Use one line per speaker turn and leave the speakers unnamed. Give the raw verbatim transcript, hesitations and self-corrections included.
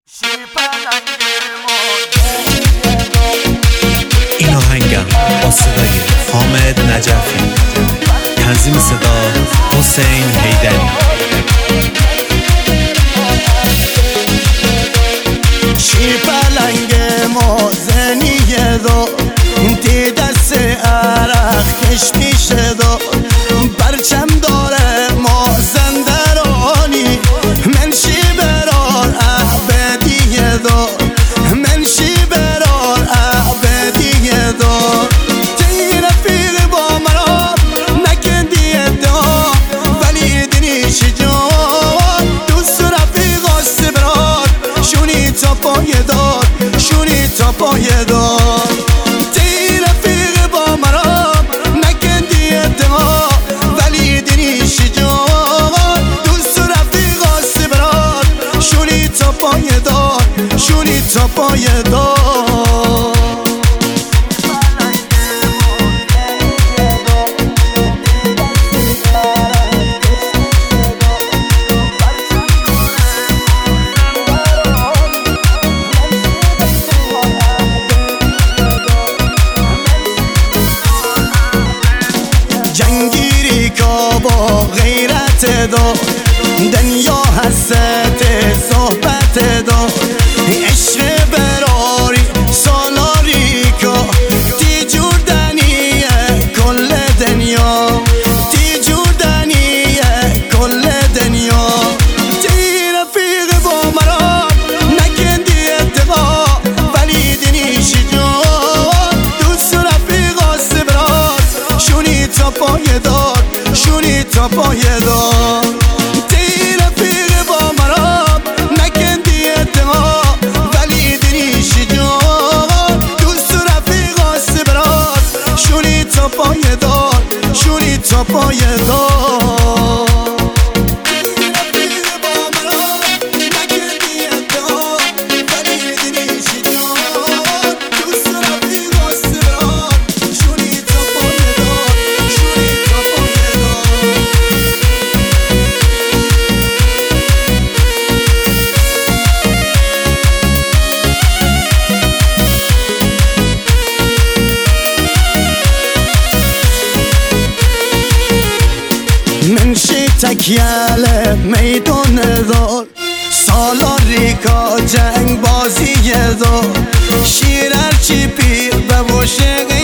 این آهنگم با صدای حامد نجفی، تنظیم صدا حسین حیدری.
شیر پلنگ مازنیه دو دی دست عرق کش میشه دو برچم داره مازن درانی من شی برار عبدیه دو من شی برار عبدیه دو تی رفیق با مرا نکندی ادعا ولی دنیش جوان دوست رفیق آسبرار شونی تا پای دار شونی تا پای دار تی رفیق با مرا نکندی ادعا ولی دنیش جوان دوست رفیق آسبرار شونی تا پای دار شونی تا پای دار. جنگیری که با غیرت دو دنیا هست صحبت دو عشق براری سالاری که تی جوردنیه کل دنیا تی جوردنیه کل دنیا تی رفیق با مرا نکندی اتقا ولی دنیش جوان دوست رفیق آسبرار شونی تا پای دار شونی تا پای دار تی رفیق با مرا نکندی اتقا ولی دنیش جوان دوست رفیق آسبرار شونی تا پای دار شونی تا پای دار. من شی تکیل میدون دار سالاری که جنگ بازی دار شیر هرچی پیر به وشه